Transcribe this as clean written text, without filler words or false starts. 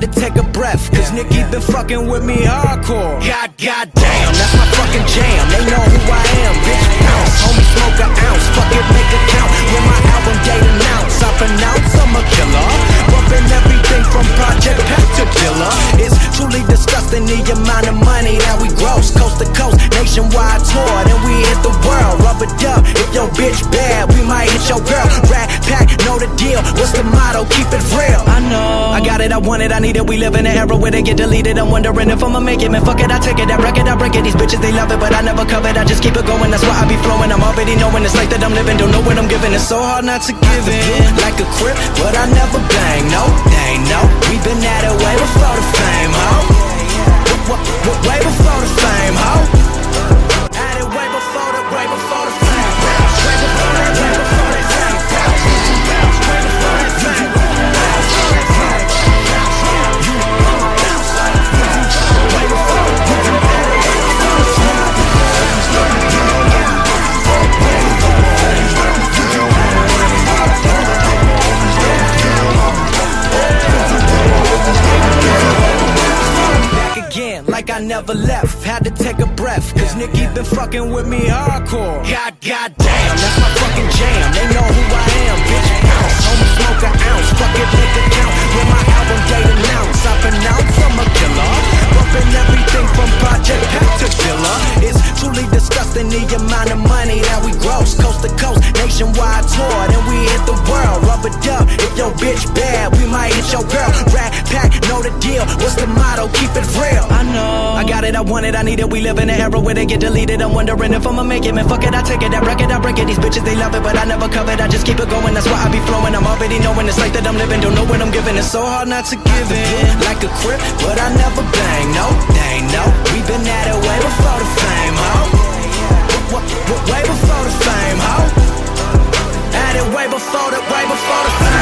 to take a breath, cause Nicki been fucking with me hardcore. Goddamn, that's my fucking jam. They know who I am, bitch, bounce. Homie, smoke an ounce, fuck it, make it count. When my album date announce, I pronounce I'm a killer. Bumping everything from Project Pat to Dilla. It's truly disgusting the amount of money that we gross. Coast to coast, nationwide tour, then we hit the world. Rubber dub, if your bitch bad, we might hit your girl. Rat pack, know the deal. What's the motto? Keep it real. I know I got it, I want it, I need it. We live in an era where they get deleted. I'm wondering if I'ma make it, man. Fuck it, I take it, I wreck it, I break it. These bitches, they love it, but I never covet. I just keep it going, that's why I be flowing. I'm already knowing it's like that I'm living. Don't know what I'm giving, it's so hard not to give in. Like a crip, but I never bang, no, they ain't no. We been at it way before the fame, ho. Way before the fame, ho. At it way before the fame. Way before the fame. Way before the fame. Way before the fame. Like I never left, had to take a breath, cause Nicki been fucking with me hardcore. Goddamn, that's my fucking jam. They know who I am, bitch, bounce. Homie, smoke an ounce, fuck it, make it count. When my album date announce, I pronounce I'm a killer. Bumping everything from Project Pat to Dilla. It's truly disgusting the amount of money that we gross. Coast to coast, nationwide tour, then we hit the world. Rubber dub, if your bitch bad, we might hit your girl. Rat pack, know the deal. What's the motto? Keep it real. I know I got it, I want it, I need it. We live in an era where they get deleted. I'm wondering if I'ma make it, man. Fuck it, I take it, I wreck it, I break it. These bitches, they love it, but I never covet. I just keep it going, that's why I be flowing. I'm already knowing it's like that I'm living. Don't know what I'm giving, it's so hard not to give in. Like a crip, but I never bang, no, they ain't no. We been at it way before the fame, ho. Way before the fame, ho. At it way before the fame.